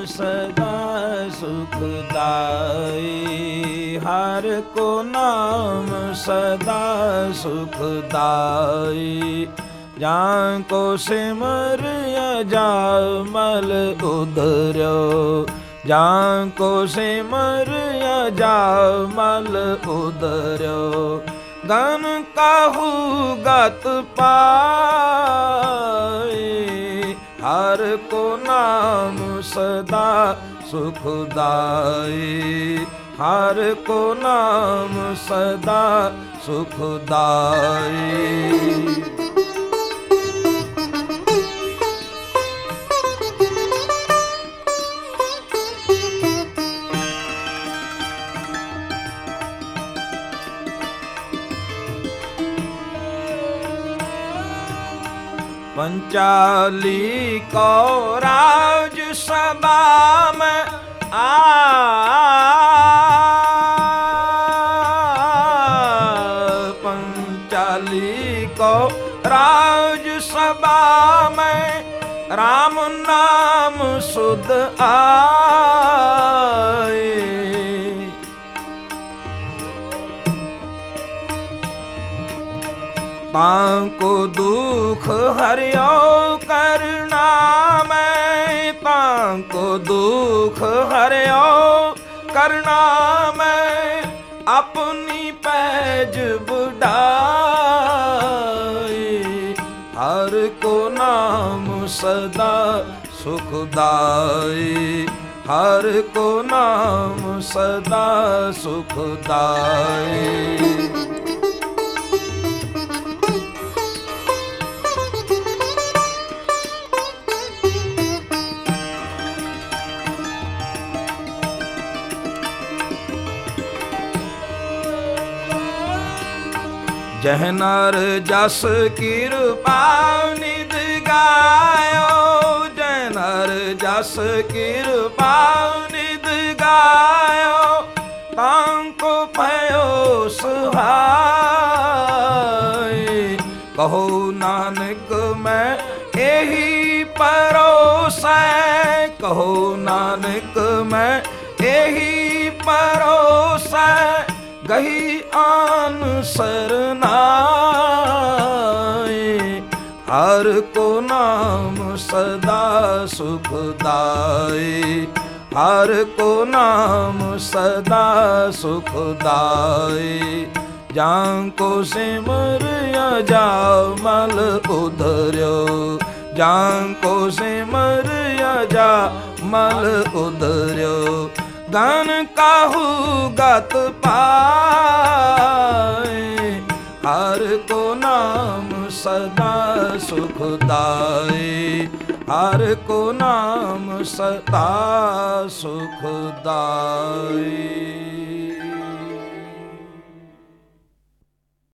सदा सुखदाई। हर को नाम सदा सुखदाई। जान को सिमर अजामल उधर्यो। जान को सिमर अजामल उधर्यो। गन काहू गत पाए। हर को नाम सदा सुखदाई। हर को नाम सदा सुखदाई। पंचाली को राज सभा में पंचाली को राज सभा में राम नाम सुध आए। तांको दुख हरियो करना मैं। तांको दुख हरियो करना मैं। अपनी पैज बुढ़ाई। हर को नाम सदा सुखदाई। हर को नाम सदा सुखदाई। जह नर जस कृपा निध गायो। जह नर जस कृपा निध गायो। तांको भयो सुहाय। कहो नानक मैं एही परोसै। कहो नानक मैं एही परोसै। गही आन सरनाए। हर को नाम सदा सुखदाई। हर को नाम सदा सुखदाई। जान को सिमर अजामल उधर्यो। जान को सिमर अजामल उधर्यो। गन काहू गत पाए। हर को नाम सदा सुखदाई। हर को नाम सदा सुखदाई।